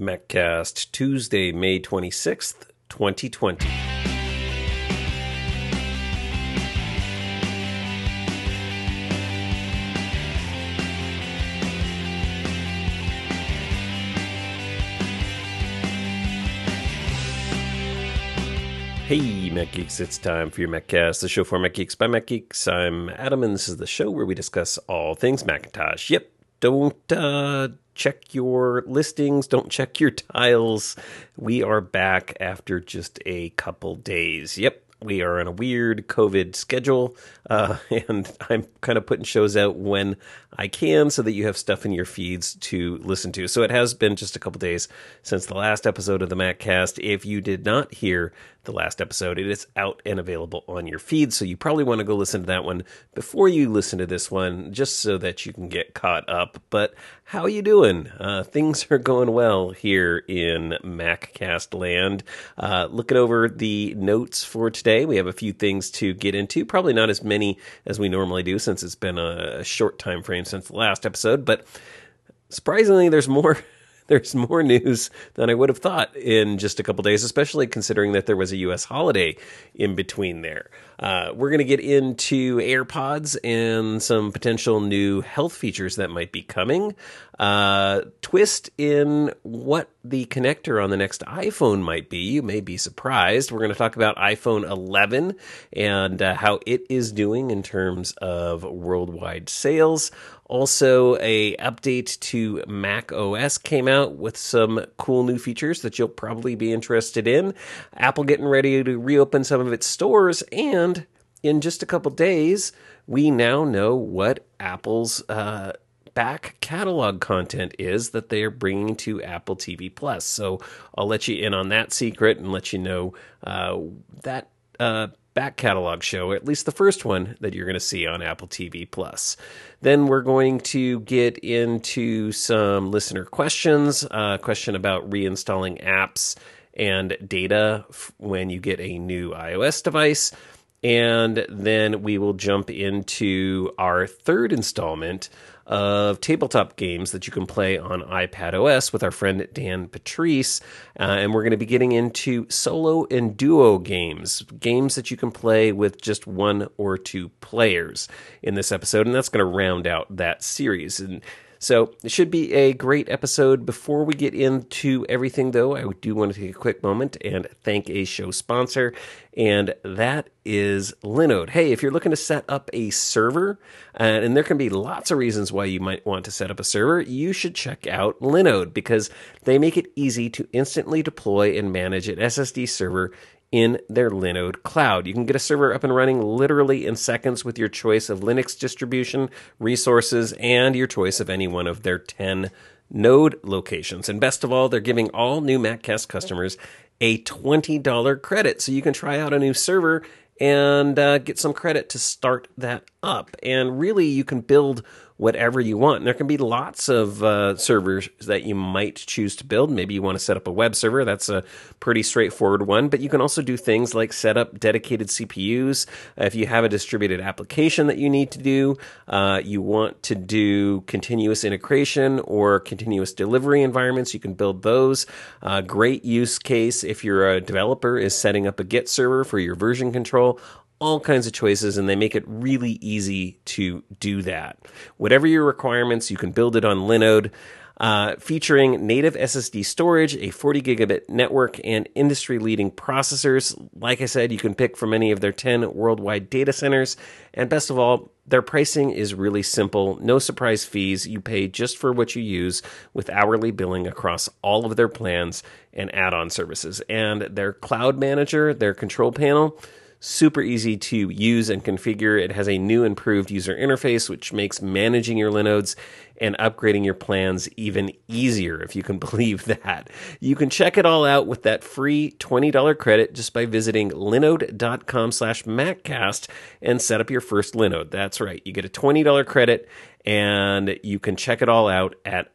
MacCast, Tuesday, May 26th, 2020. Hey, Mac Geeks, it's time for your MacCast, the show for Mac Geeks by Mac Geeks. I'm Adam, and this is the show where we discuss all things Macintosh. Yep, don't check your listings, don't check your tiles. We are back after just a couple days. Yep, we are on a weird COVID schedule, and I'm kind of putting shows out when I can so that you have stuff in your feeds to listen to. So it has been just a couple days since the last episode of the MacCast. If you did not hear the last episode, it is out and available on your feed, so you probably want to go listen to that one before you listen to this one, just so that you can get caught up. But how you doing? Things are going well here in MacCast land. Looking over the notes for today, we have a few things to get into, probably not as many as we normally do since it's been a short time frame since the last episode, but surprisingly there's more news than I would have thought in just a couple days, especially considering that there was a U.S. holiday in between there. We're going to get into AirPods and some potential new health features that might be coming. Twist in what the connector on the next iPhone might be. You may be surprised. We're going to talk about iPhone 11 and how it is doing in terms of worldwide sales. Also, a update to Mac OS came out with some cool new features that you'll probably be interested in. Apple getting ready to reopen some of its stores, and in just a couple days, we now know what Apple's back catalog content is that they are bringing to Apple TV Plus. So I'll let you in on that secret and let you know that back catalog show, at least the first one that you're going to see on Apple TV Plus. Then we're going to get into some listener questions, question about reinstalling apps and data when you get a new iOS device. And then we will jump into our third installment of tabletop games that you can play on iPadOS with our friend Dan Patrice. And we're going to be getting into solo and duo games that you can play with just one or two players in this episode. And that's going to round out that series. And so it should be a great episode. Before we get into everything, though, I do want to take a quick moment and thank a show sponsor, and that is Linode. Hey, if you're looking to set up a server, and there can be lots of reasons why you might want to set up a server, you should check out Linode because they make it easy to instantly deploy and manage an SSD server in their Linode cloud. You can get a server up and running literally in seconds with your choice of Linux distribution, resources, and your choice of any one of their 10 node locations. And best of all, they're giving all new MacCast customers a $20 credit. So you can try out a new server and get some credit to start that up. And really, you can build whatever you want. And there can be lots of servers that you might choose to build. Maybe you want to set up a web server. That's a pretty straightforward one. But you can also do things like set up dedicated CPUs. If you have a distributed application that you need to do, you want to do continuous integration or continuous delivery environments, you can build those. Great use case if you're a developer is setting up a Git server for your version control. All kinds of choices, and they make it really easy to do that. Whatever your requirements, you can build it on Linode, featuring native SSD storage, a 40 gigabit network, and industry-leading processors. Like I said, you can pick from any of their 10 worldwide data centers, and best of all, their pricing is really simple. No surprise fees. You pay just for what you use with hourly billing across all of their plans and add-on services. And their cloud manager, their control panel, super easy to use and configure. It has a new improved user interface, which makes managing your Linodes and upgrading your plans even easier, if you can believe that. You can check it all out with that free $20 credit just by visiting linode.com/MacCast and set up your first Linode. That's right. You get a $20 credit, and you can check it all out at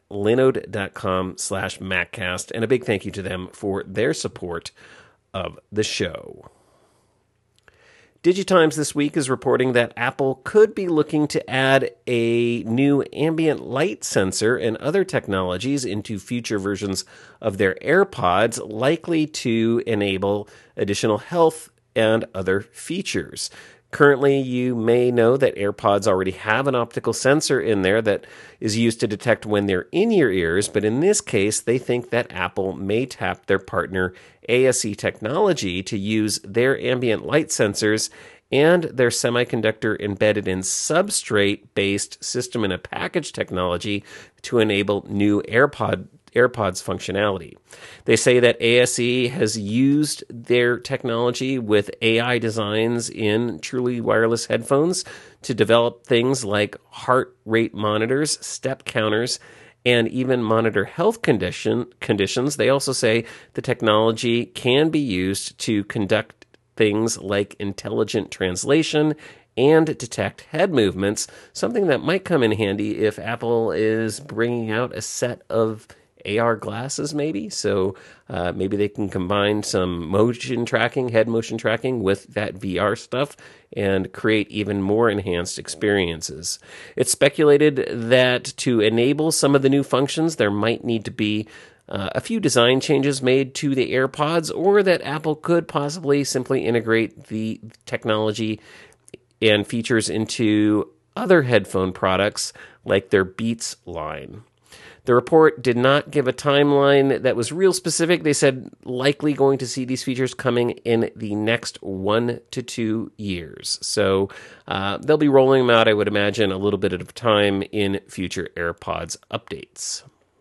linode.com/MacCast. And a big thank you to them for their support of the show. Digitimes this week is reporting that Apple could be looking to add a new ambient light sensor and other technologies into future versions of their AirPods, likely to enable additional health and other features. Currently, you may know that AirPods already have an optical sensor in there that is used to detect when they're in your ears, but in this case, they think that Apple may tap their partner ASE Technology to use their ambient light sensors and their semiconductor embedded in substrate-based system in a package technology to enable new AirPods functionality. They say that ASE has used their technology with AI designs in truly wireless headphones to develop things like heart rate monitors, step counters, and even monitor health conditions. They also say the technology can be used to conduct things like intelligent translation and detect head movements, something that might come in handy if Apple is bringing out a set of AR glasses, maybe. So maybe they can combine some head motion tracking with that VR stuff and create even more enhanced experiences. It's speculated that to enable some of the new functions, there might need to be a few design changes made to the AirPods, or that Apple could possibly simply integrate the technology and features into other headphone products like their Beats line. The report did not give a timeline that was real specific. They said likely going to see these features coming in the next 1 to 2 years. So they'll be rolling them out, I would imagine, a little bit at a time in future AirPods updates.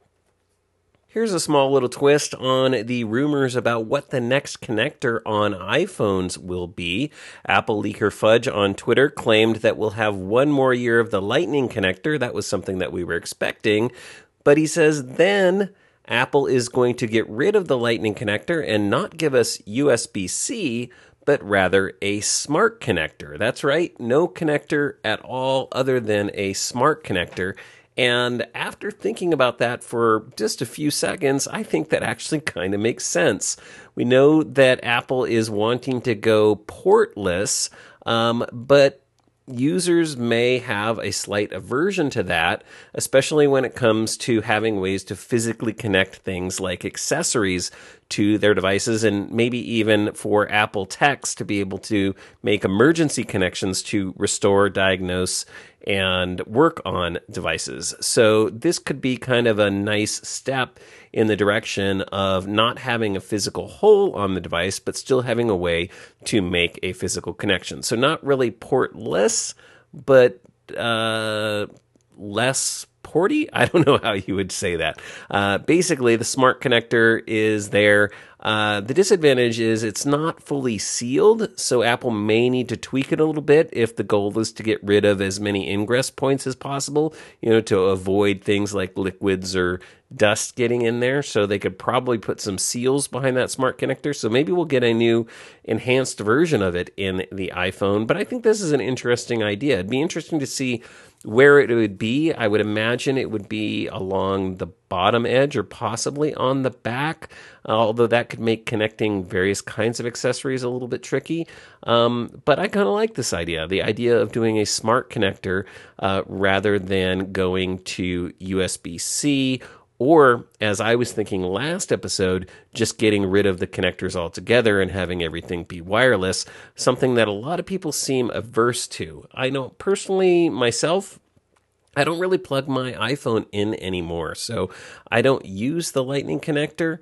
Here's a small little twist on the rumors about what the next connector on iPhones will be. Apple leaker Fudge on Twitter claimed that we'll have one more year of the Lightning connector. That was something that we were expecting. But he says then Apple is going to get rid of the Lightning connector and not give us USB-C, but rather a smart connector. That's right, no connector at all other than a smart connector. And after thinking about that for just a few seconds, I think that actually kind of makes sense. We know that Apple is wanting to go portless, but users may have a slight aversion to that, especially when it comes to having ways to physically connect things like accessories to their devices, and maybe even for Apple techs to be able to make emergency connections to restore, diagnose, and work on devices. So this could be kind of a nice step in the direction of not having a physical hole on the device, but still having a way to make a physical connection. So not really portless, but less porty? I don't know how you would say that. Basically, the smart connector is there. The disadvantage is it's not fully sealed, so Apple may need to tweak it a little bit if the goal is to get rid of as many ingress points as possible, to avoid things like liquids or dust getting in there. So they could probably put some seals behind that smart connector. So maybe we'll get a new enhanced version of it in the iPhone. But I think this is an interesting idea. It'd be interesting to see where it would be. I would imagine it would be along the bottom edge or possibly on the back, although that could make connecting various kinds of accessories a little bit tricky. But I kind of like this idea, the idea of doing a smart connector rather than going to USB-C, or, as I was thinking last episode, just getting rid of the connectors altogether and having everything be wireless, something that a lot of people seem averse to. I know personally myself, I don't really plug my iPhone in anymore, so I don't use the Lightning connector.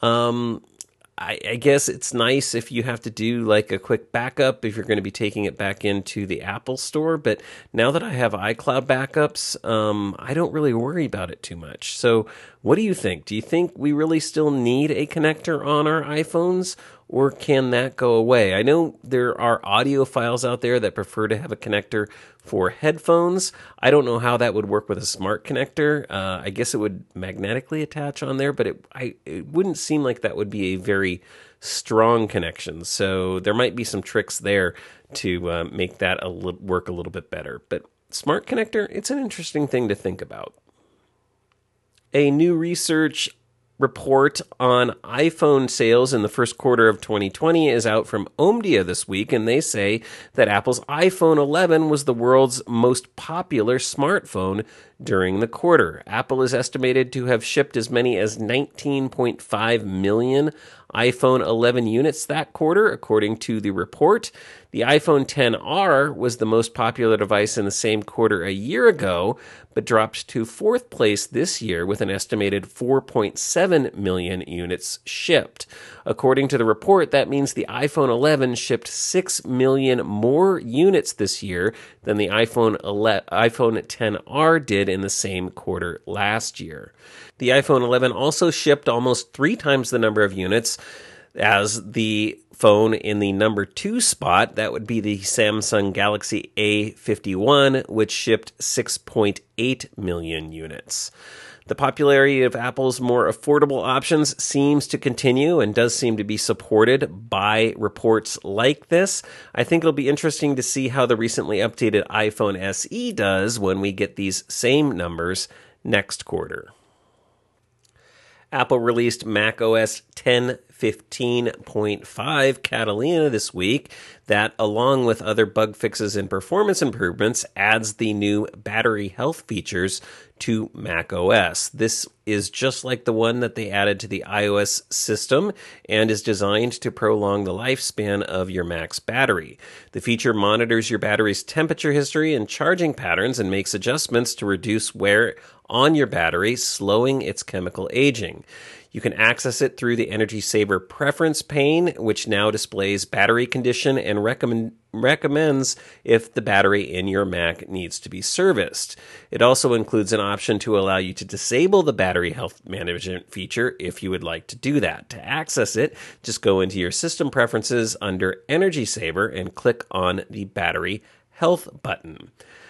I guess it's nice if you have to do like a quick backup if you're going to be taking it back into the Apple store. But now that I have iCloud backups, I don't really worry about it too much. So what do you think? Do you think we really still need a connector on our iPhones, or can that go away? I know there are audiophiles out there that prefer to have a connector for headphones. I don't know how that would work with a smart connector. I guess it would magnetically attach on there, but it wouldn't seem like that would be a very strong connection. So there might be some tricks there to make that work a little bit better. But smart connector, it's an interesting thing to think about. A new research report on iPhone sales in the first quarter of 2020 is out from Omdia this week, and they say that Apple's iPhone 11 was the world's most popular smartphone during the quarter. Apple is estimated to have shipped as many as 19.5 million iPhone 11 units that quarter, according to the report. The iPhone XR was the most popular device in the same quarter a year ago, but dropped to fourth place this year with an estimated 4.7 million units shipped. According to the report, that means the iPhone 11 shipped 6 million more units this year than the iPhone XR did in the same quarter last year. The iPhone 11 also shipped almost 3 times the number of units as the phone in the number 2 spot. That would be the Samsung Galaxy A51, which shipped 6.8 million units. The popularity of Apple's more affordable options seems to continue and does seem to be supported by reports like this. I think it'll be interesting to see how the recently updated iPhone SE does when we get these same numbers next quarter. Apple released macOS 10.15.5 Catalina this week that, along with other bug fixes and performance improvements, adds the new battery health features to macOS. This is just like the one that they added to the iOS system and is designed to prolong the lifespan of your Mac's battery. The feature monitors your battery's temperature history and charging patterns and makes adjustments to reduce wear on your battery, slowing its chemical aging. You can access it through the Energy Saver Preference pane, which now displays battery condition and recommends if the battery in your Mac needs to be serviced. It also includes an option to allow you to disable the battery health management feature if you would like to do that. To access it, just go into your system preferences under Energy Saver and click on the battery health button.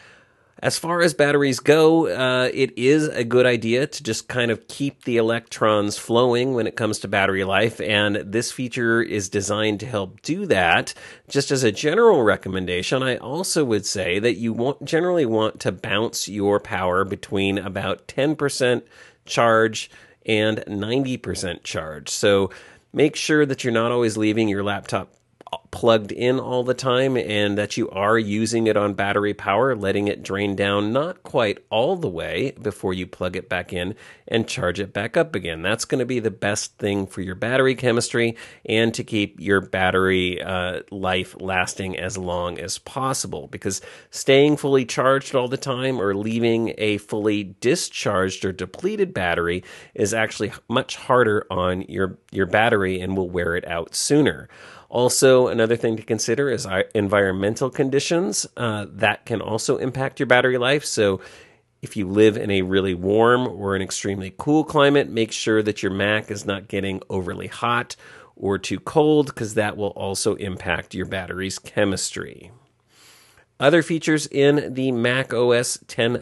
As far as batteries go, it is a good idea to just kind of keep the electrons flowing when it comes to battery life, and this feature is designed to help do that. Just as a general recommendation, I also would say that you generally want to bounce your power between about 10% charge and 90% charge. So make sure that you're not always leaving your laptop plugged in all the time and that you are using it on battery power, letting it drain down not quite all the way before you plug it back in and charge it back up again. That's going to be the best thing for your battery chemistry and to keep your battery life lasting as long as possible, because staying fully charged all the time or leaving a fully discharged or depleted battery is actually much harder on your battery and will wear it out sooner. Also, another thing to consider is environmental conditions. That can also impact your battery life. So if you live in a really warm or an extremely cool climate, make sure that your Mac is not getting overly hot or too cold, because that will also impact your battery's chemistry. Other features in the macOS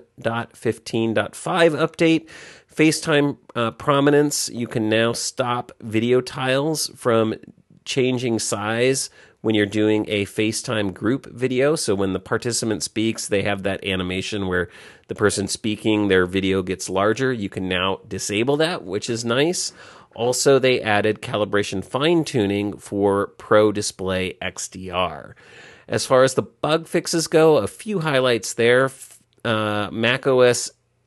10.15.5 update: FaceTime prominence. You can now stop video tiles from changing size when you're doing a FaceTime group video. So when the participant speaks, they have that animation where the person speaking, their video gets larger. You can now disable that, which is nice. Also, they added calibration fine-tuning for Pro Display XDR. As far as the bug fixes go, a few highlights there. macOS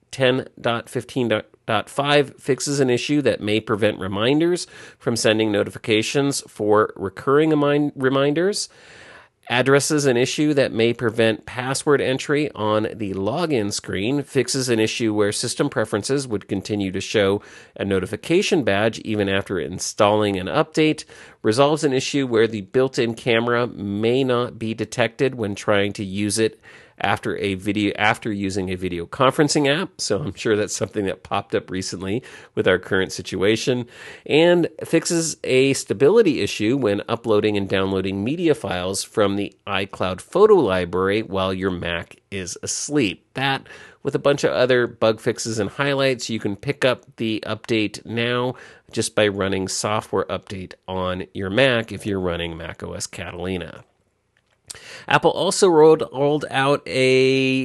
10.15.5 fixes an issue that may prevent reminders from sending notifications for recurring reminders. Addresses an issue that may prevent password entry on the login screen. Fixes an issue where system preferences would continue to show a notification badge even after installing an update. Resolves an issue where the built-in camera may not be detected when trying to use it after using a video conferencing app. So I'm sure that's something that popped up recently with our current situation. And fixes a stability issue when uploading and downloading media files from the iCloud photo library while your Mac is asleep. That, with a bunch of other bug fixes and highlights, you can pick up the update now just by running software update on your Mac if you're running macOS Catalina. Apple also rolled out a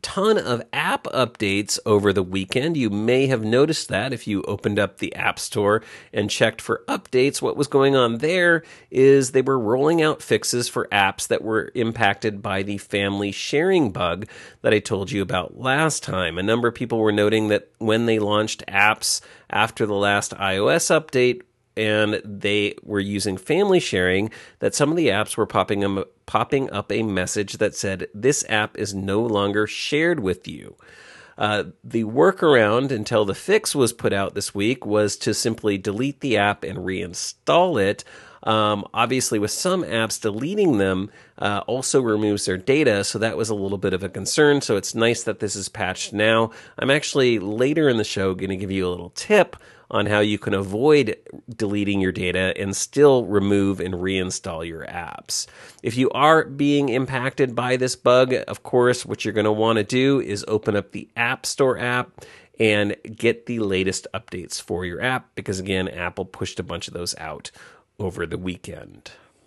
ton of app updates over the weekend. You may have noticed that if you opened up the App Store and checked for updates. What was going on there is they were rolling out fixes for apps that were impacted by the family sharing bug that I told you about last time. A number of people were noting that when they launched apps after the last iOS update, and they were using family sharing, that some of the apps were popping up a message that said, this app is no longer shared with you. The workaround until the fix was put out this week was to simply delete the app and reinstall it. Obviously, with some apps, deleting them also removes their data, so that was a little bit of a concern. So it's nice that this is patched now. I'm actually later in the show going to give you a little tip on how you can avoid deleting your data and still remove and reinstall your apps. If you are being impacted by this bug, of course, what you're going to want to do is open up the App Store app and get the latest updates for your app, because again, Apple pushed a bunch of those out over the weekend.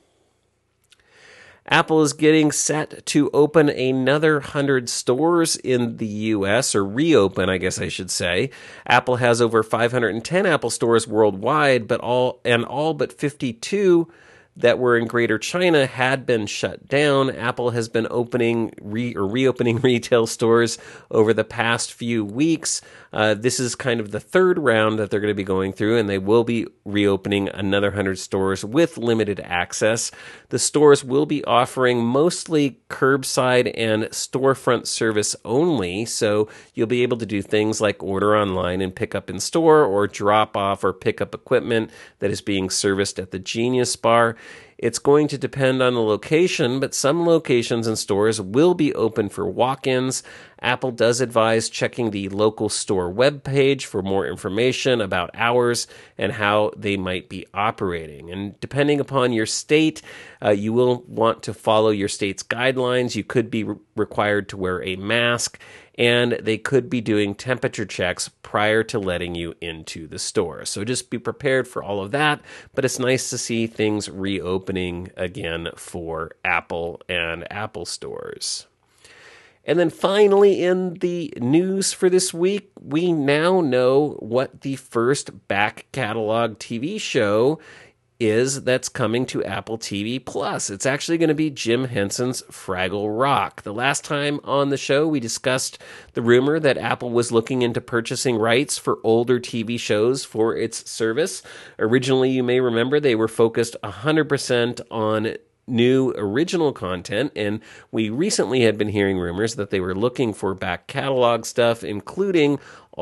Apple is getting set to open another 100 stores in the U.S., or reopen, I guess I should say. Apple has over 510 Apple stores worldwide, but all but 52 that were in Greater China had been shut down. Apple has been reopening retail stores over the past few weeks. This is kind of the third round that they're going to be going through, and they will be reopening another 100 stores with limited access. The stores will be offering mostly curbside and storefront service only, so you'll be able to do things like order online and pick up in store, or drop off or pick up equipment that is being serviced at the Genius Bar. It's going to depend on the location, but some locations and stores will be open for walk-ins. Apple does advise checking the local store webpage for more information about hours and how they might be operating. And depending upon your state, you will want to follow your state's guidelines. You could be required to wear a mask, and they could be doing temperature checks prior to letting you into the store. So just be prepared for all of that, but it's nice to see things reopening again for Apple and Apple stores. And then finally, in the news for this week, we now know what the first back catalog TV show is that's coming to Apple TV Plus. It's actually going to be Jim Henson's Fraggle Rock. The last time on the show, we discussed the rumor that Apple was looking into purchasing rights for older TV shows for its service. Originally, you may remember, they were focused 100% on new original content, and we recently had been hearing rumors that they were looking for back catalog stuff, including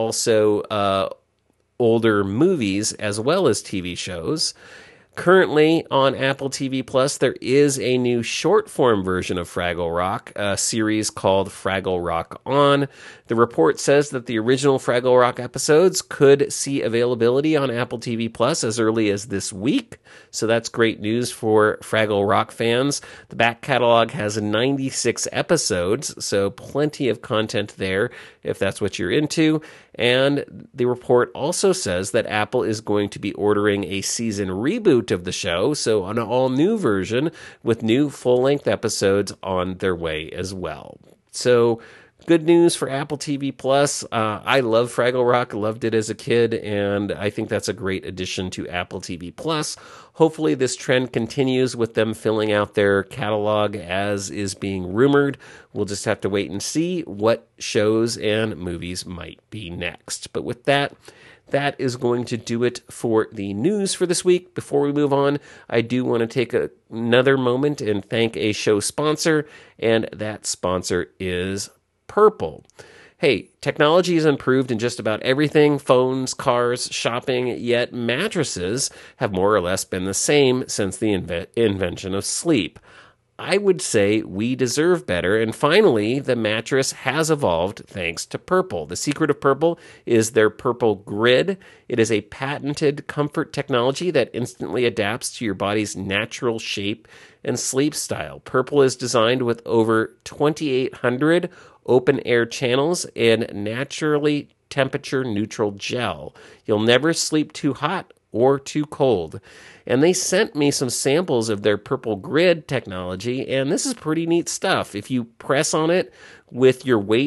also older movies as well as TV shows. Currently on Apple TV Plus, there is a new short-form version of Fraggle Rock, a series called Fraggle Rock On. The report says that the original Fraggle Rock episodes could see availability on Apple TV Plus as early as this week, so that's great news for Fraggle Rock fans. The back catalog has 96 episodes, so plenty of content there if that's what you're into. And the report also says that Apple is going to be ordering a season reboot of the show, so an all-new version with new full-length episodes on their way as well. So good news for Apple TV Plus. I love Fraggle Rock, loved it as a kid, and I think that's a great addition to Apple TV Plus. Hopefully this trend continues with them filling out their catalog as is being rumored. We'll just have to wait and see what shows and movies might be next. But with that, that is going to do it for the news for this week. Before we move on, I do want to take another moment and thank a show sponsor, and that sponsor is Purple. Hey, technology has improved in just about everything, phones, cars, shopping, yet mattresses have more or less been the same since the invention of sleep. I would say we deserve better, and finally, the mattress has evolved thanks to Purple. The secret of Purple is their Purple Grid. It is a patented comfort technology that instantly adapts to your body's natural shape and sleep style. Purple is designed with over 2,800 open-air channels and naturally temperature-neutral gel. You'll never sleep too hot or too cold. And they sent me some samples of their Purple Grid technology, and this is pretty neat stuff. If you press on it with your weight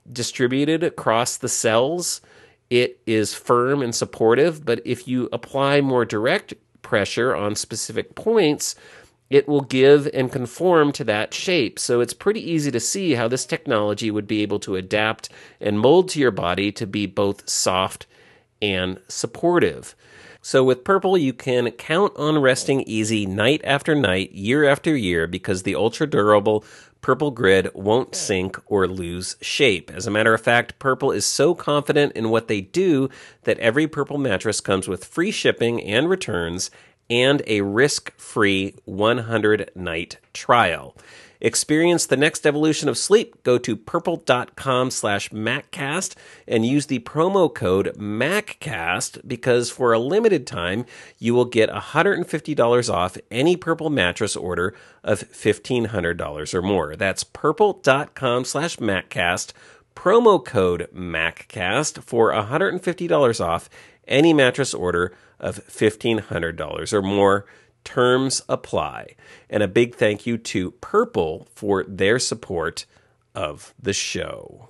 distributed across the cells, it is firm and supportive. But if you apply more direct pressure on specific points, it will give and conform to that shape. So it's pretty easy to see how this technology would be able to adapt and mold to your body to be both soft and supportive. So with Purple, you can count on resting easy night after night, year after year, because the ultra-durable Purple Grid won't sink or lose shape. As a matter of fact, Purple is so confident in what they do that every Purple mattress comes with free shipping and returns and a risk-free 100-night trial. Experience the next evolution of sleep. Go to purple.com/MacCast and use the promo code MacCast because for a limited time, you will get $150 off any Purple mattress order of $1,500 or more. That's purple.com/MacCast, promo code MacCast for $150 off any mattress order of $1,500 or more. Terms apply. And a big thank you to Purple for their support of the show.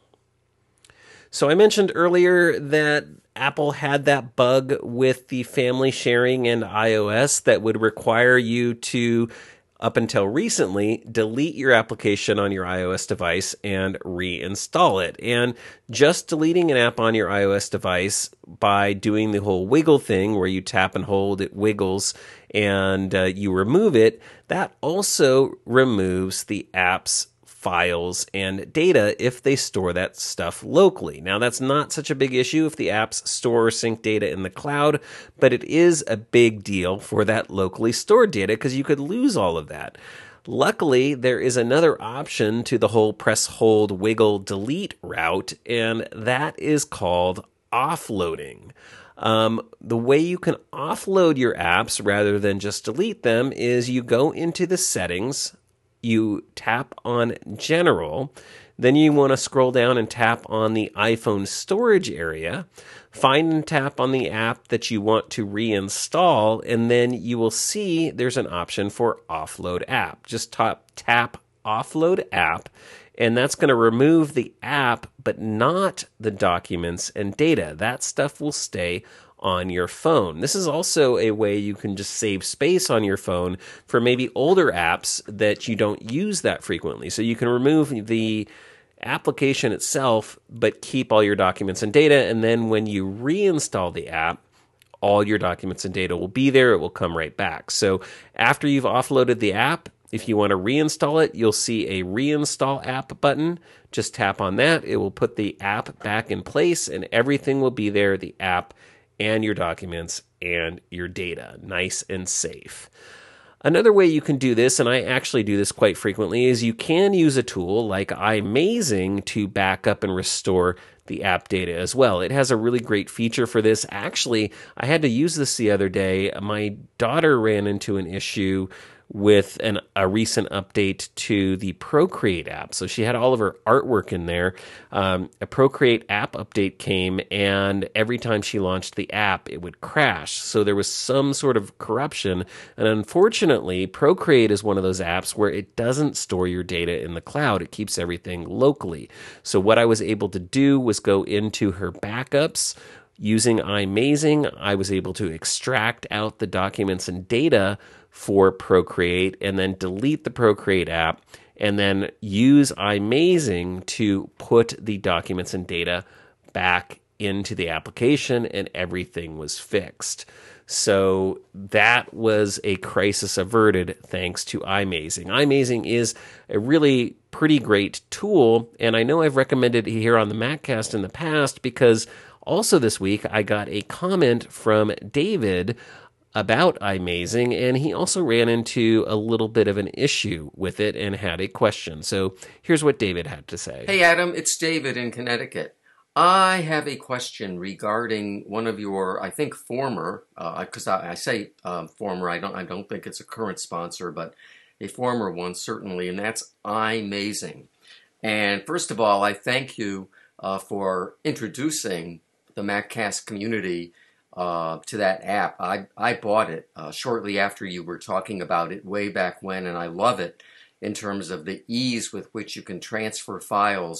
So I mentioned earlier that Apple had that bug with the family sharing and iOS that would require you to, up until recently, delete your application on your iOS device and reinstall it. And just deleting an app on your iOS device by doing the whole wiggle thing where you tap and hold, it wiggles, and you remove it, that also removes the app's files and data if they store that stuff locally. Now, that's not such a big issue if the apps store or sync data in the cloud, but it is a big deal for that locally stored data because you could lose all of that. Luckily, there is another option to the whole press, hold, wiggle, delete route, and that is called offloading. The way you can offload your apps rather than just delete them is you go into the settings, you tap on General, then you want to scroll down and tap on the iPhone storage area, find and tap on the app that you want to reinstall, and then you will see there's an option for Offload App. Just tap Offload App, and that's going to remove the app, but not the documents and data. That stuff will stay on your phone. This is also a way you can just save space on your phone for maybe older apps that you don't use that frequently. So you can remove the application itself, but keep all your documents and data. And then when you reinstall the app, all your documents and data will be there. It will come right back. So after you've offloaded the app, if you want to reinstall it, you'll see a reinstall app button. Just tap on that. It will put the app back in place and everything will be there, the app and your documents and your data. Nice and safe. Another way you can do this, and I actually do this quite frequently, is you can use a tool like iMazing to back up and restore the app data as well. It has a really great feature for this. Actually, I had to use this the other day. My daughter ran into an issue with a recent update to the Procreate app. So she had all of her artwork in there. A Procreate app update came, and every time she launched the app, it would crash. So there was some sort of corruption. And unfortunately, Procreate is one of those apps where it doesn't store your data in the cloud. It keeps everything locally. So what I was able to do was go into her backups. Using iMazing, I was able to extract out the documents and data for Procreate and then delete the Procreate app and then use iMazing to put the documents and data back into the application, and everything was fixed. So that was a crisis averted thanks to iMazing. iMazing is a really pretty great tool, and I know I've recommended it here on the MacCast in the past because also this week I got a comment from David about iMazing, and he also ran into a little bit of an issue with it and had a question. So here's what David had to say. Hey Adam, it's David in Connecticut. I have a question regarding one of your, I think, former, because I say former, I don't think it's a current sponsor, but a former one certainly, and that's iMazing. And first of all, I thank you for introducing the MacCast community to that app. I bought it shortly after you were talking about it way back when, and I love it in terms of the ease with which you can transfer files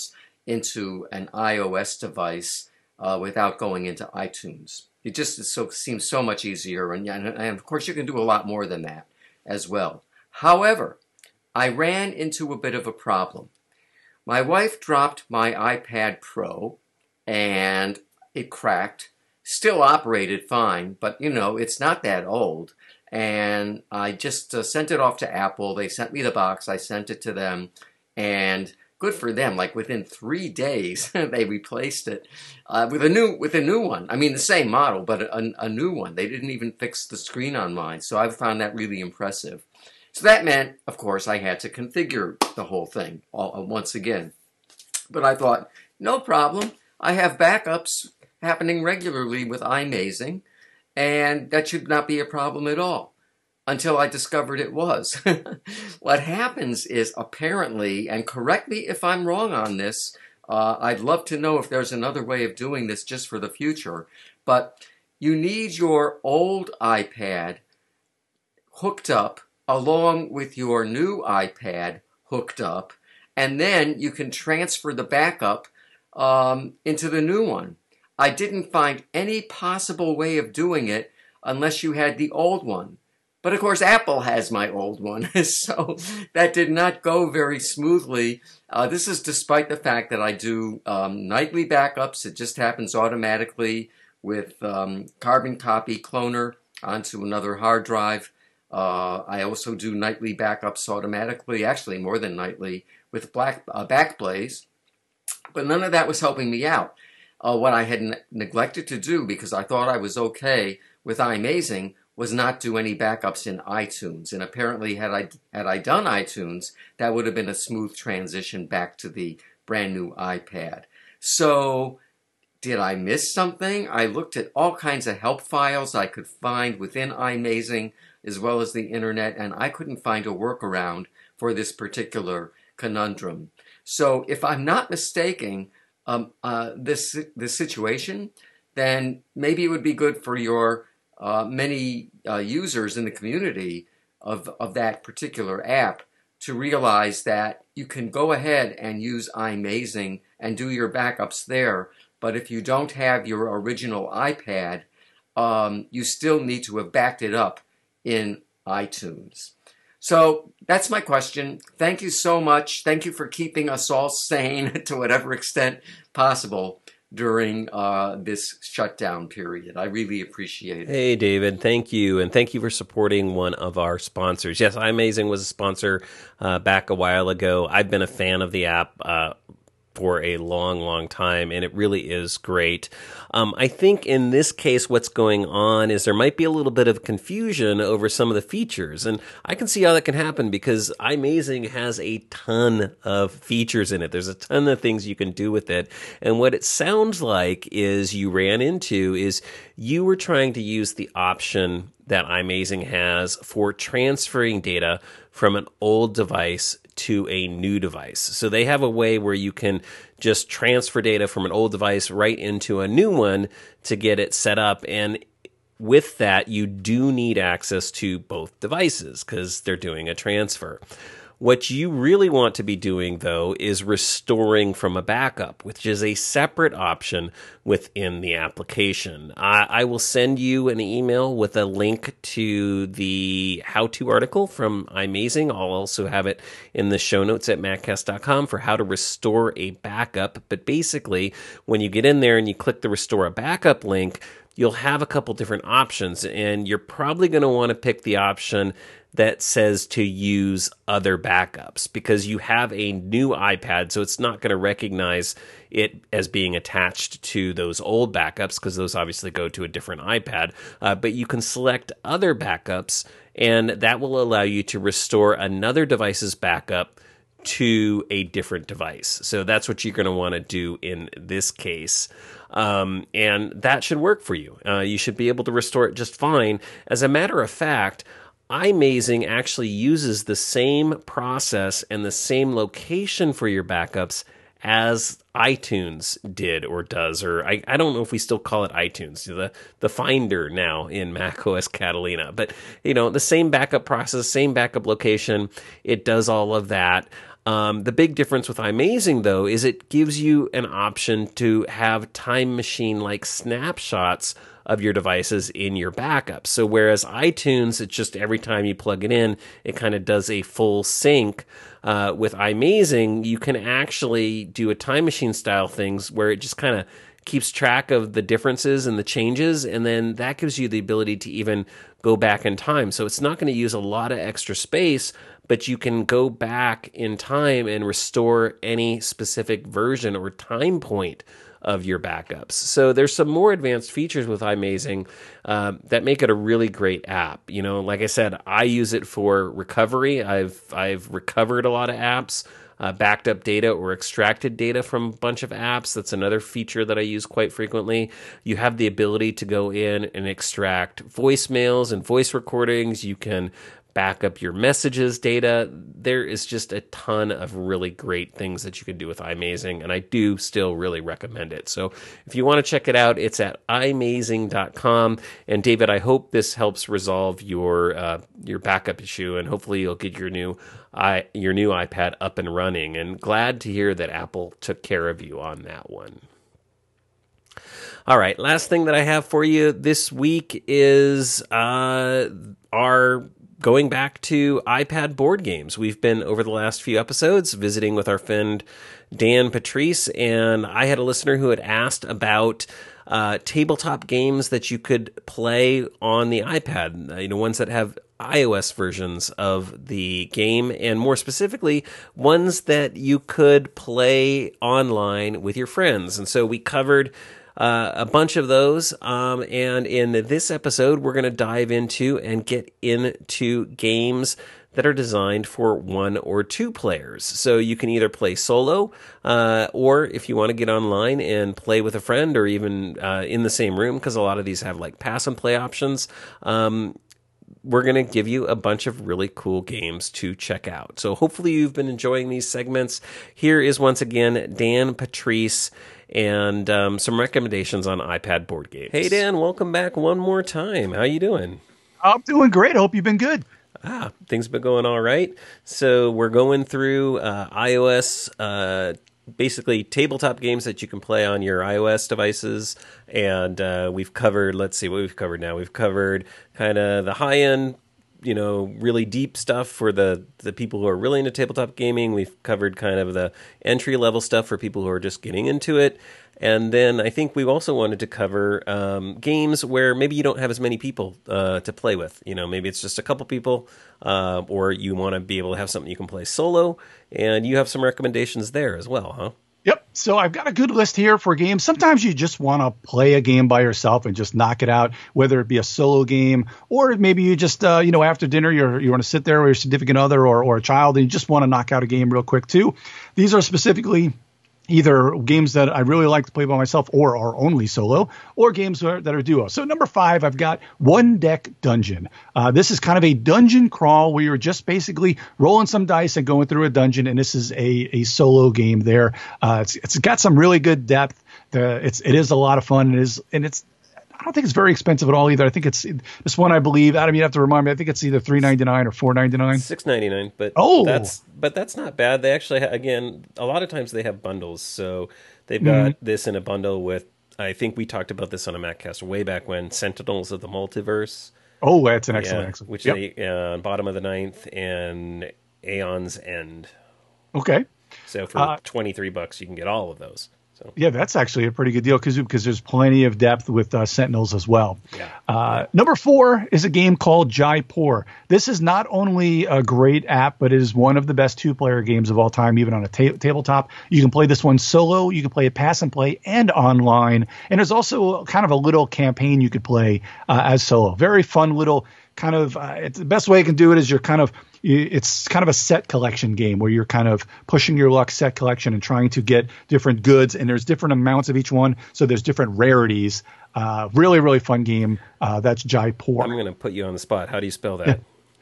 into an iOS device without going into iTunes. It just seems so much easier, and of course you can do a lot more than that as well. However, I ran into a bit of a problem. My wife dropped my iPad Pro, and it cracked. Still operated fine, but it's not that old. And I just sent it off to Apple. They sent me the box. I sent it to them, and good for them. Like within 3 days, they replaced it with a new one. I mean, the same model, but a new one. They didn't even fix the screen on mine, so I found that really impressive. So that meant, of course, I had to configure the whole thing once again. But I thought, no problem. I have backups happening regularly with iMazing, and that should not be a problem at all. Until I discovered it was. What happens is, apparently, and correct me if I'm wrong on this, I'd love to know if there's another way of doing this just for the future, but you need your old iPad hooked up along with your new iPad hooked up, and then you can transfer the backup into the new one. I didn't find any possible way of doing it unless you had the old one. But of course, Apple has my old one, so that did not go very smoothly. This is despite the fact that I do nightly backups. It just happens automatically with Carbon Copy Cloner onto another hard drive. I also do nightly backups automatically, actually more than nightly, with Backblaze. But none of that was helping me out. What I had neglected to do, because I thought I was okay with iMazing, was not do any backups in iTunes. And apparently, had I done iTunes, that would have been a smooth transition back to the brand new iPad. So, did I miss something? I looked at all kinds of help files I could find within iMazing, as well as the internet, and I couldn't find a workaround for this particular conundrum. So, if I'm not mistaken, this situation, then maybe it would be good for your many users in the community of that particular app to realize that you can go ahead and use iMazing and do your backups there, but if you don't have your original iPad, you still need to have backed it up in iTunes. So that's my question. Thank you so much. Thank you for keeping us all sane to whatever extent possible during this shutdown period. I really appreciate it. Hey, David, thank you. And thank you for supporting one of our sponsors. Yes, iMazing was a sponsor back a while ago. I've been a fan of the app for a long, long time, and it really is great. I think in this case, what's going on is there might be a little bit of confusion over some of the features, and I can see how that can happen because iMazing has a ton of features in it. There's a ton of things you can do with it, and what it sounds like is you ran into is you were trying to use the option that iMazing has for transferring data from an old device to a new device. So they have a way where you can just transfer data from an old device right into a new one to get it set up. And with that, you do need access to both devices because they're doing a transfer. What you really want to be doing, though, is restoring from a backup, which is a separate option within the application. I will send you an email with a link to the how-to article from iMazing. I'll also have it in the show notes at maccast.com for how to restore a backup. But basically, when you get in there and you click the Restore a Backup link, you'll have a couple different options, and you're probably going to want to pick the option that says to use other backups because you have a new iPad, so it's not going to recognize it as being attached to those old backups because those obviously go to a different iPad. But you can select other backups, and that will allow you to restore another device's backup to a different device. So that's what you're going to want to do in this case. And that should work for you. You should be able to restore it just fine. As a matter of fact, iMazing actually uses the same process and the same location for your backups as iTunes did or does, or I don't know if we still call it iTunes, the Finder now in macOS Catalina. But, the same backup process, same backup location, it does all of that. The big difference with iMazing, though, is it gives you an option to have time machine-like snapshots of your devices in your backup. So whereas iTunes, it's just every time you plug it in, it kind of does a full sync. With iMazing, you can actually do a time machine style things where it just kind of keeps track of the differences and the changes, and then that gives you the ability to even go back in time. So it's not going to use a lot of extra space, but you can go back in time and restore any specific version or time point of your backups. So there's some more advanced features with iMazing that make it a really great app. You know, like I said, I use it for recovery. I've recovered a lot of apps, backed up data or extracted data from a bunch of apps. That's another feature that I use quite frequently. You have the ability to go in and extract voicemails and voice recordings. You can back up your messages data. There is just a ton of really great things that you can do with iMazing, and I do still really recommend it. So if you want to check it out, it's at imazing.com. And David, I hope this helps resolve your backup issue, and hopefully you'll get your new iPad up and running. And glad to hear that Apple took care of you on that one. All right, last thing that I have for you this week is our going back to iPad board games. We've been, over the last few episodes, visiting with our friend Dan Patrice, and I had a listener who had asked about tabletop games that you could play on the iPad, ones that have iOS versions of the game, and more specifically, ones that you could play online with your friends. And so we covered a bunch of those, and in this episode, we're going to dive into and get into games that are designed for 1 or 2 players. So you can either play solo, or if you want to get online and play with a friend, or even in the same room, because a lot of these have like pass and play options. We're going to give you a bunch of really cool games to check out. So hopefully you've been enjoying these segments. Here is once again Dan Patrice and some recommendations on iPad board games. Hey Dan, welcome back one more time. How you doing? I'm doing great. I hope you've been good. Things been going all right. So we're going through iOS, basically tabletop games that you can play on your iOS devices. And we've covered, let's see what we've covered now. We've covered kind of the high-end, really deep stuff for the people who are really into tabletop gaming. We've covered kind of the entry-level stuff for people who are just getting into it. And then I think we also wanted to cover games where maybe you don't have as many people to play with. Maybe it's just a couple people, or you want to be able to have something you can play solo. And you have some recommendations there as well, huh? Yep. So I've got a good list here for games. Sometimes you just want to play a game by yourself and just knock it out, whether it be a solo game, or maybe you just, after dinner, you want to sit there with your significant other or a child, and you just want to knock out a game real quick too. These are specifically either games that I really like to play by myself or are only solo, or games that are duo. So number 5, I've got One Deck Dungeon. This is kind of a dungeon crawl where you're just basically rolling some dice and going through a dungeon, and this is a solo game there. It's got some really good depth. It is a lot of fun. I don't think it's very expensive at all either. I think it's this one, I believe, Adam, you have to remind me, I think it's either $3.99 or $4.99. $6.99, but that's not bad. They actually again, a lot of times they have bundles. So they've got this in a bundle with, I think we talked about this on a MacCast way back when, Sentinels of the Multiverse. Oh, that's an excellent. Which is Bottom of the Ninth and Aeon's End. Okay. So for $23, you can get all of those. So. Yeah, that's actually a pretty good deal because there's plenty of depth with Sentinels as well. Yeah. Number 4 is a game called Jaipur. This is not only a great app, but it is one of the best 2-player games of all time, even on a tabletop. You can play this one solo, you can play it pass and play, and online. And there's also kind of a little campaign you could play as solo. Very fun little kind of the best way you can do it is it's kind of a set collection game where you're kind of pushing your luck set collection and trying to get different goods, and there's different amounts of each one, so there's different rarities. Really, really fun game. That's Jaipur. I'm going to put you on the spot. How do you spell that?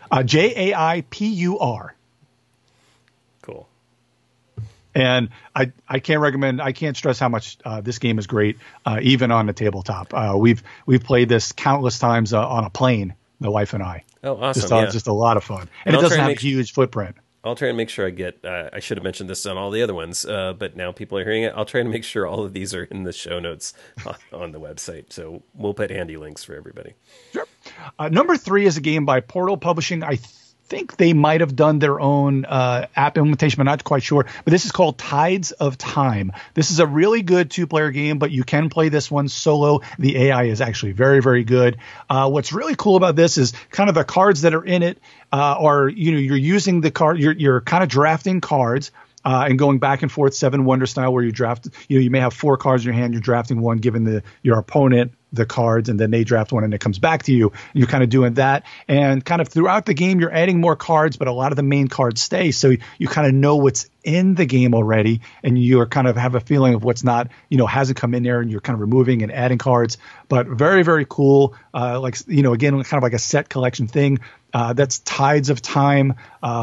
Jaipur. Cool. And I can't stress how much this game is great, even on the tabletop. We've played this countless times on a plane, my wife and I. Oh, awesome. Just a lot of fun. And it doesn't have a huge footprint. I'll try and make sure I get. I should have mentioned this on all the other ones, but now people are hearing it. I'll try and make sure all of these are in the show notes on the website. So we'll put handy links for everybody. Sure. Number 3 is a game by Portal Publishing. I think they might have done their own app implementation, but not quite sure. But this is called Tides of Time. This is a really good 2-player game, but you can play this one solo. The AI is actually very, very good. What's really cool about this is kind of the cards that are in it are, you're using the card, you're kind of drafting cards. And going back and forth 7 Wonder style, where you draft, you may have 4 cards in your hand. You're drafting one, giving your opponent the cards, and then they draft one, and it comes back to you. You're kind of doing that, and kind of throughout the game, you're adding more cards, but a lot of the main cards stay. So you kind of know what's in the game already, and you kind of have a feeling of what's not, hasn't come in there, and you're kind of removing and adding cards. But very, very cool. Again, kind of like a set collection thing. That's Tides of Time.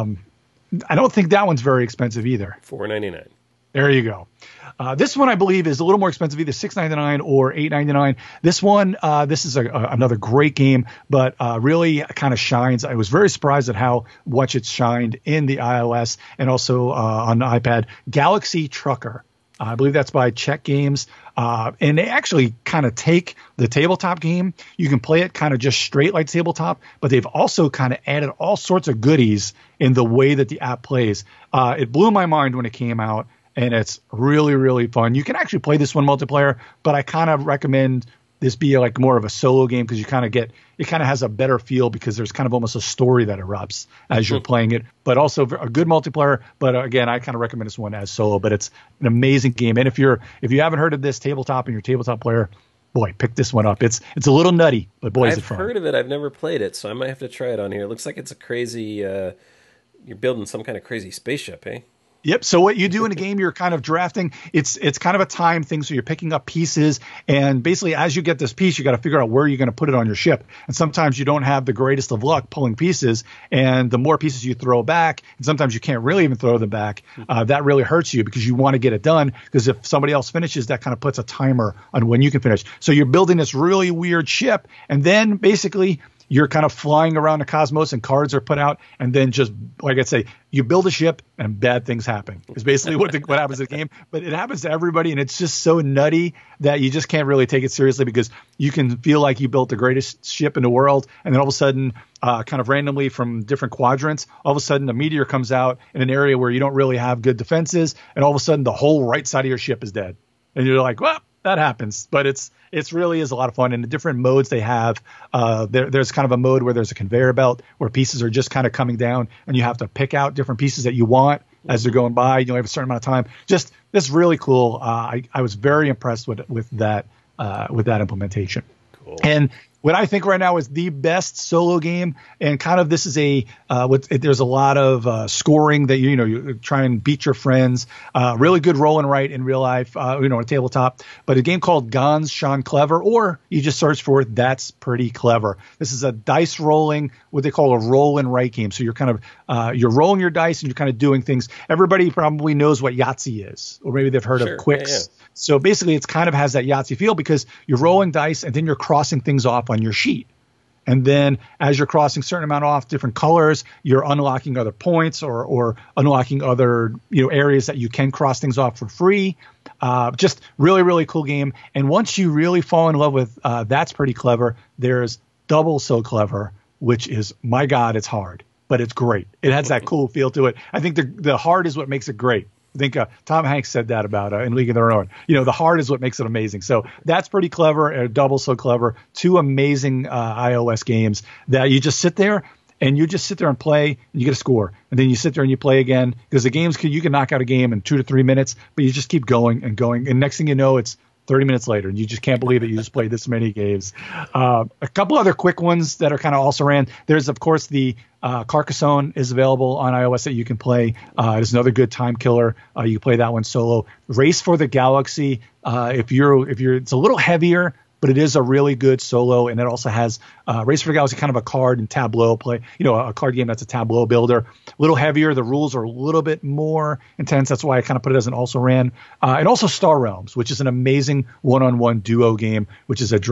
I don't think that one's very expensive either. $4.99. There you go. This one, I believe, is a little more expensive, either $6.99 or $8.99. This one, this is another great game, but really kind of shines. I was very surprised at how much it shined in the iOS and also on the iPad. Galaxy Trucker. I believe that's by Czech Games. And they actually kind of take the tabletop game. You can play it kind of just straight like tabletop, but they've also kind of added all sorts of goodies in the way that the app plays. It blew my mind when it came out, and it's really, really fun. You can actually play this one multiplayer, but I kind of recommend this be like more of a solo game because you kind of it kind of has a better feel because there's kind of almost a story that erupts as you're playing it, but also a good multiplayer. But again, I kind of recommend this one as solo, but it's an amazing game. And if you haven't heard of this tabletop and you're a tabletop player, boy, pick this one up. It's a little nutty, but boy, is it fun. I've heard of it. I've never played it, so I might have to try it on here. It looks like it's a crazy, you're building some kind of crazy spaceship, eh? Yep. So what you do in a game, you're kind of drafting. It's kind of a time thing. So you're picking up pieces, and basically as you get this piece, you got to figure out where you're going to put it on your ship. And sometimes you don't have the greatest of luck pulling pieces, and the more pieces you throw back, and sometimes you can't really even throw them back. That really hurts you because you want to get it done. Because if somebody else finishes, that kind of puts a timer on when you can finish. So you're building this really weird ship, and then basically you're kind of flying around the cosmos and cards are put out. And then just like I say, you build a ship and bad things happen is basically what happens in the game. But it happens to everybody. And it's just so nutty that you just can't really take it seriously because you can feel like you built the greatest ship in the world. And then all of a sudden, kind of randomly from different quadrants, all of a sudden a meteor comes out in an area where you don't really have good defenses. And all of a sudden the whole right side of your ship is dead. And you're like, well, that happens, but it's really is a lot of fun. And the different modes they have, there's kind of a mode where there's a conveyor belt where pieces are just kind of coming down, and you have to pick out different pieces that you want as they're going by. You only have a certain amount of time. Just this really cool. I was very impressed with that implementation. Cool. And what I think right now is the best solo game, and kind of this is there's a lot of scoring that you try and beat your friends. Really good roll and write in real life, on a tabletop. But a game called Ganz Schön Clever, or you just search for it. That's Pretty Clever. This is a dice rolling, what they call a roll and write game. So you're kind of you're rolling your dice and you're kind of doing things. Everybody probably knows what Yahtzee is, or maybe they've heard of Quicks. Yeah. So basically, it's kind of has that Yahtzee feel because you're rolling dice and then you're crossing things off on your sheet. And then as you're crossing a certain amount off different colors, you're unlocking other points or unlocking other areas that you can cross things off for free. Just really, really cool game. And once you really fall in love with That's Pretty Clever, there's Double So Clever, which is, my God, it's hard, but it's great. It has that cool feel to it. I think the hard is what makes it great. I think Tom Hanks said that about in League of Their Own. The heart is what makes it amazing. So That's Pretty Clever, Double So Clever, 2 amazing iOS games that you just sit there and play and you get a score. And then you sit there and you play again because the games you can knock out a game in 2 to 3 minutes, but you just keep going and going. And next thing you know, it's 30 minutes later, and you just can't believe that you just played this many games. A couple other quick ones that are kind of also ran. There's, of course, the Carcassonne is available on iOS that you can play. It's another good time killer. You can play that one solo. Race for the Galaxy. If you're, it's a little heavier, but it is a really good solo, and it also has Race for the Galaxy, kind of a card and tableau play, a card game that's a tableau builder. A little heavier. The rules are a little bit more intense. That's why I kind of put it as an also ran. And also Star Realms, which is an amazing one-on-one duo game, which is a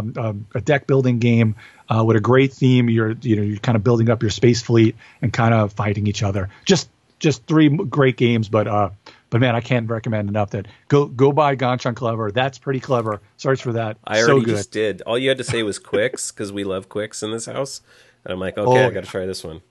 deck building game with a great theme. You're kind of building up your space fleet and kind of fighting each other. Just just three great games, but man, I can't recommend enough that go buy Ganchon Clever. That's pretty clever. Search for that. I already just did. All you had to say was Quicks, because we love Quicks in this house. And I'm like, okay, I got to try this one.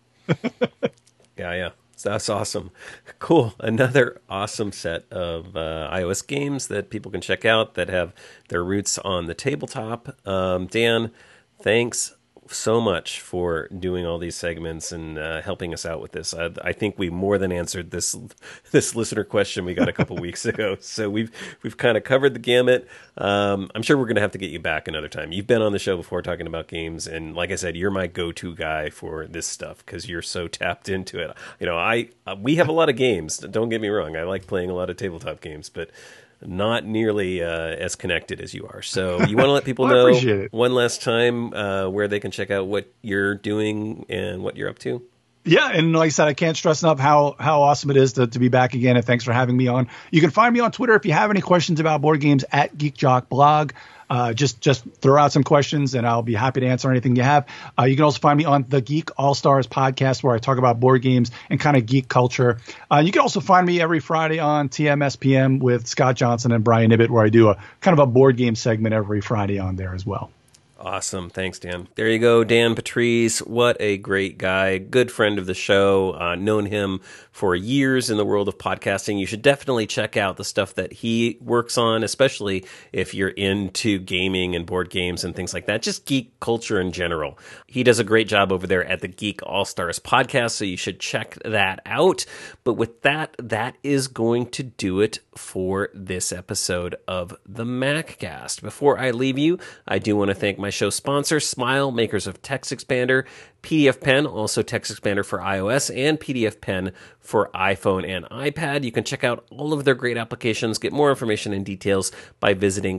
Yeah. So that's awesome. Cool. Another awesome set of iOS games that people can check out that have their roots on the tabletop. Dan, thanks so much for doing all these segments and helping us out with this. I think we more than answered this listener question we got a couple weeks ago. So we've kind of covered the gamut. I'm sure we're going to have to get you back another time. You've been on the show before talking about games, and like I said, you're my go-to guy for this stuff because you're so tapped into it. We have a lot of games. Don't get me wrong. I like playing a lot of tabletop games, but not nearly as connected as you are. So you want to let people know one last time where they can check out what you're doing and what you're up to? Yeah, and like I said, I can't stress enough how awesome it is to be back again, and thanks for having me on. You can find me on Twitter if you have any questions about board games at GeekJockBlog. Just throw out some questions, and I'll be happy to answer anything you have. You can also find me on the Geek All-Stars podcast, where I talk about board games and kind of geek culture. You can also find me every Friday on TMSPM with Scott Johnson and Brian Ibbett, where I do a kind of a board game segment every Friday on there as well. Awesome. Thanks, Dan. There you go, Dan Patrice. What a great guy. Good friend of the show. Known him for years in the world of podcasting. You should definitely check out the stuff that he works on, especially if you're into gaming and board games and things like that. Just geek culture in general. He does a great job over there at the Geek All-Stars podcast, so you should check that out. But with that is going to do it for this episode of the MacCast. Before I leave you, I do want to thank my show sponsor, Smile, makers of TextExpander, PDF Pen, also TextExpander for iOS, and PDF Pen for iPhone and iPad. You can check out all of their great applications, get more information and details by visiting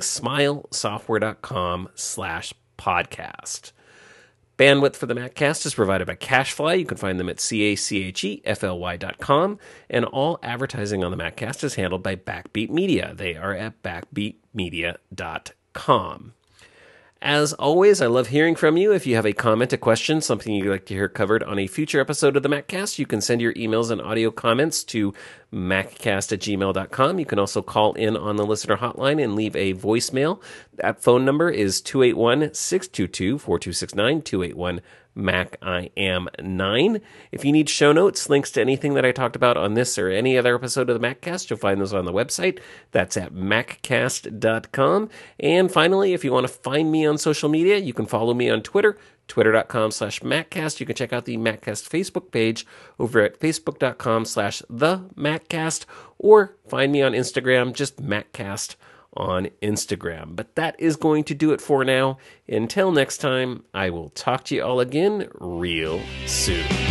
smilesoftware.com/podcast. Bandwidth for the MacCast is provided by CacheFly. You can find them at CacheFly.com. And all advertising on the MacCast is handled by Backbeat Media. They are at backbeatmedia.com. As always, I love hearing from you. If you have a comment, a question, something you'd like to hear covered on a future episode of the MacCast, you can send your emails and audio comments to maccast@gmail.com. You can also call in on the listener hotline and leave a voicemail. That phone number is 281-622-4269, 281-MAC-I-AM-9. If you need show notes, links to anything that I talked about on this or any other episode of the MacCast, you'll find those on the website. That's at maccast.com. And finally, if you want to find me on social media, you can follow me on Twitter, twitter.com/MacCast. You can check out the MacCast Facebook page over at facebook.com/TheMacCast, or find me on Instagram, just MacCast on Instagram. But that is going to do it for now. Until next time, I will talk to you all again real soon.